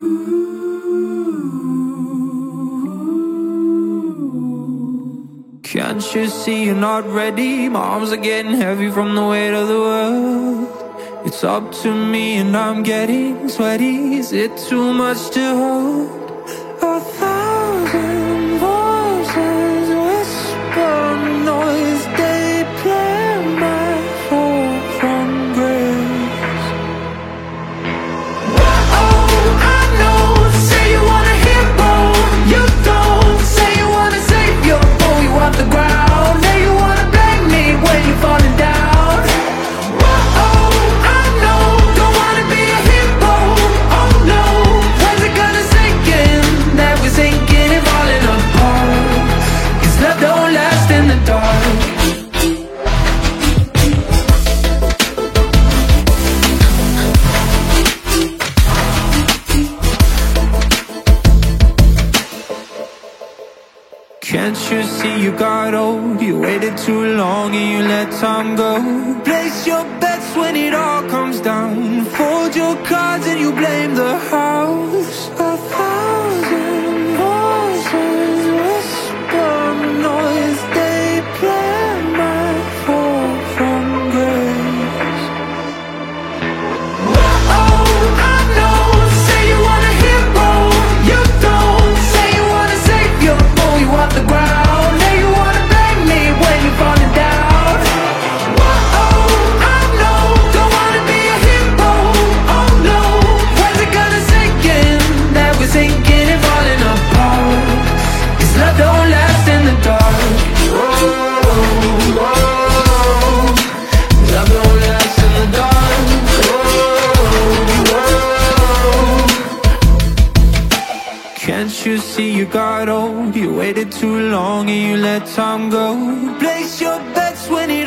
Can't you see you're not ready? My arms are getting heavy from the weight of the world. It's up to me and I'm getting sweaty. Is it too much to hold? 1,000 voices whisper noise. They play my fall from grace. Oh, I know. Say you want a hero, you don't. Say you want a savior, pull you off the ground. Say you wanna blame me when you're falling down. Oh, I know. Don't wanna be a hero, oh no. When's it gonna sink in that we're sinking and falling apart? 'Cause love don't last in the dark. Can't you see you got old? You waited too long and you let time go. Place your bets when it all comes down. Fold your cards and you blame the house. 1,000 voices whisper noise. They play my fall from grace. Oh, I know. Say you want a hero, you don't. Say you want a savior, pull you off the ground. Say you wanna blame me when you're falling down. Oh, I know. Don't wanna be a hero, oh no. When's it gonna sink in that we're sinking and falling apart? 'Cause love don't last in the dark. Oh, oh, love don't last in the dark. Oh, oh. Can't you see you got old? You waited too long and you let time go. Place your bets when it